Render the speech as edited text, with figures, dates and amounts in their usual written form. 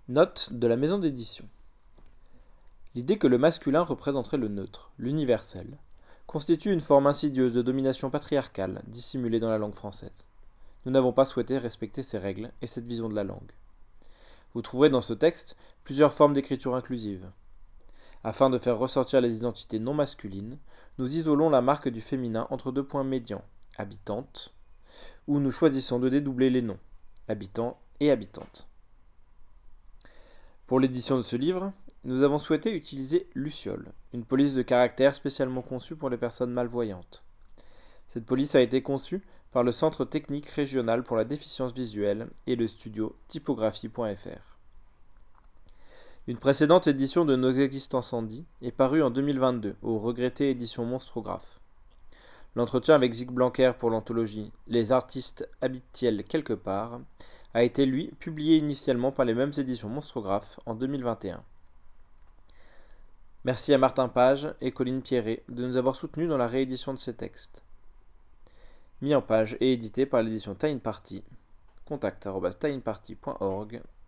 Note de la maison d'édition. L'idée que le masculin représenterait le neutre, l'universel, constitue une forme insidieuse de domination patriarcale dissimulée dans la langue française. Nous n'avons pas souhaité respecter ces règles et cette vision de la langue. Vous trouverez dans ce texte plusieurs formes d'écriture inclusive. Afin de faire ressortir les identités non masculines, nous isolons la marque du féminin entre deux points médians, habitante, où nous choisissons de dédoubler les noms, habitant et habitante. Pour l'édition de ce livre, nous avons souhaité utiliser Luciole, une police de caractère spécialement conçue pour les personnes malvoyantes. Cette police a été conçue par le Centre technique régional pour la déficience visuelle et le studio typographie.fr. Une précédente édition de Nos existences en dit est parue en 2022 aux regrettées éditions Monstrographe. L'entretien avec Zig Blanquer pour l'anthologie Les artistes habitent-ils quelque part a été, lui, publié initialement par les mêmes éditions Monstrographe en 2021. Merci à Martin Page et Colline Pierret de nous avoir soutenus dans la réédition de ces textes. Mis en page et édité par l'édition Time Party. contact@timeparty.org